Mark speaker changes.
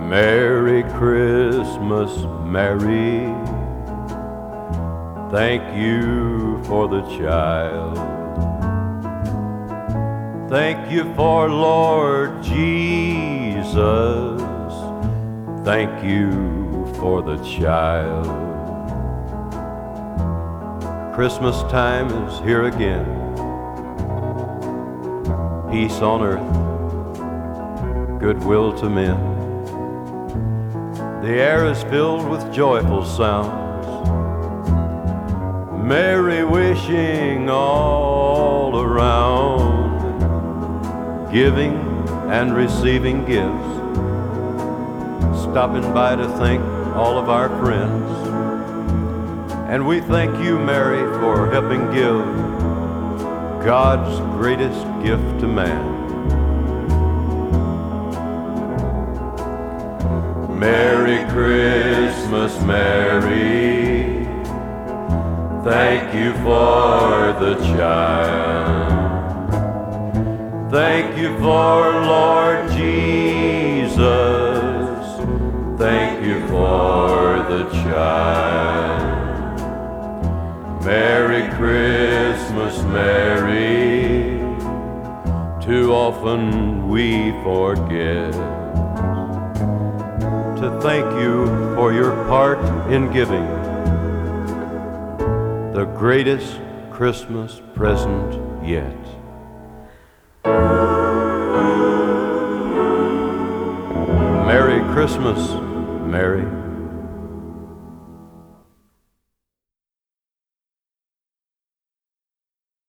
Speaker 1: Merry Christmas, Mary. Thank you for the child. Thank you for Lord Jesus. Thank you for the child. Christmas time is here again. Peace on earth, goodwill to men. The air is filled with joyful sounds, merry wishing all around, giving and receiving gifts, stopping by to thank all of our friends. And we thank you, Mary, for helping give God's greatest gift to man. Merry Christmas, Mary. Thank you for the child. Thank you for Lord Jesus. Thank you for the child. Merry Christmas, Mary. Too often we forget to thank you for your part in giving the greatest Christmas present yet. Merry Christmas, Mary.